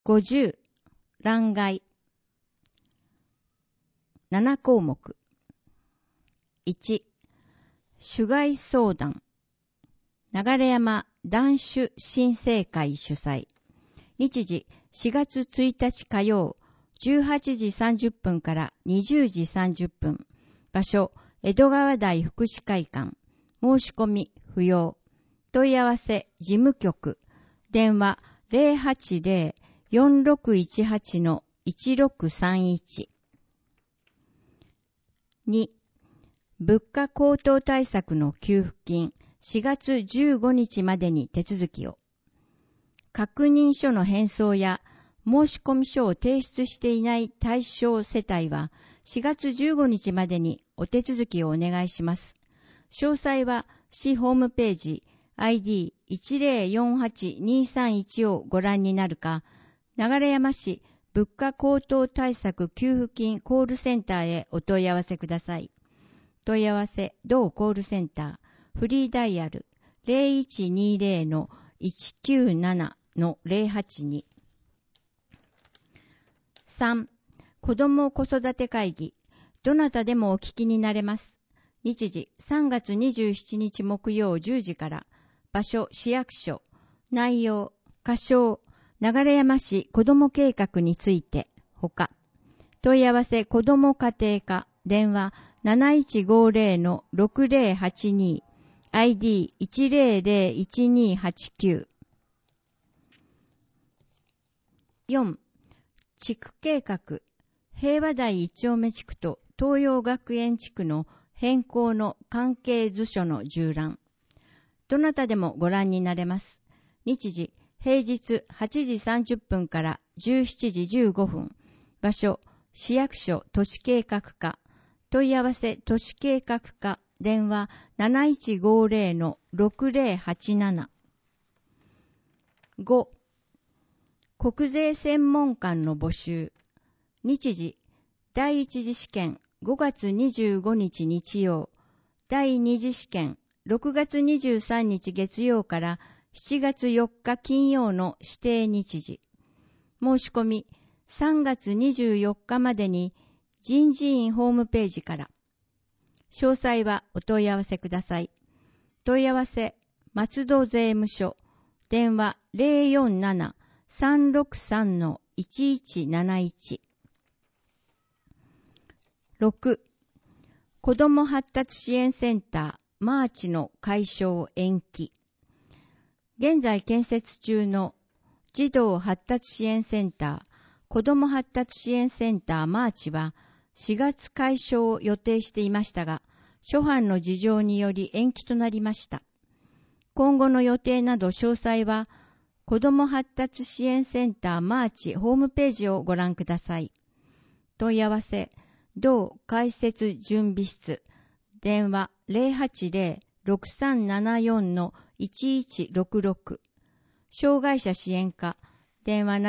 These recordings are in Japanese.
50、欄外。7項目。1、主害相談。流山男子新生会主催。日時4月1日火曜、18時30分から20時30分。場所、江戸川台福祉会館。申し込み不要。問い合わせ事務局。電話080-4618-1631。2、物価高騰対策の給付金4月15日までに手続きを。確認書の返送や申込書を提出していない対象世帯は4月15日までにお手続きをお願いします。詳細は市ホームページ ID1048-231 をご覧になるか、流山市物価高騰対策給付金コールセンターへお問い合わせください。問い合わせ同コールセンターフリーダイヤル 0120-197-082。 3. 子ども子育て会議。どなたでもお聞きになれます。日時3月27日木曜10時から。場所市役所。内容仮称流山市子ども計画についてほか。問い合わせ子ども家庭課。電話7150-6082。ID1001289。4. 地区計画。平和台一丁目地区と東洋学園地区の変更の関係図書の縦覧。どなたでもご覧になれます。日時平日8時30分から17時15分。場所市役所都市計画課。問い合わせ都市計画課。電話7150-6087。5. 国税専門官の募集。日時第一次試験5月25日日曜。第二次試験6月23日月曜から7月4日金曜の指定日時。申し込み3月24日までに人事院ホームページから。詳細はお問い合わせください。問い合わせ松戸税務署。電話047-363-1171。6. 子ども発達支援センターマーチの開所延期。現在建設中の児童発達支援センター子ども発達支援センターマーチは4月開所を予定していましたが、諸般の事情により延期となりました。今後の予定など詳細は子ども発達支援センターマーチホームページをご覧ください。問い合わせ同開設準備室。電話080-6374-1166。障害者支援課。電話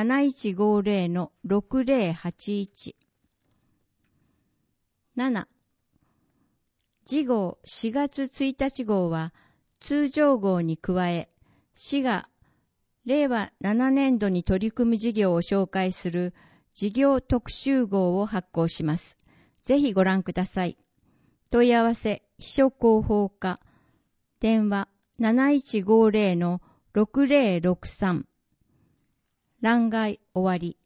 7150-6081。7. 次号4月1日号は通常号に加え、市が令和7年度に取り組む事業を紹介する事業特集号を発行します。ぜひご覧ください。問い合わせ秘書広報課。電話7150-6063。欄外終わり。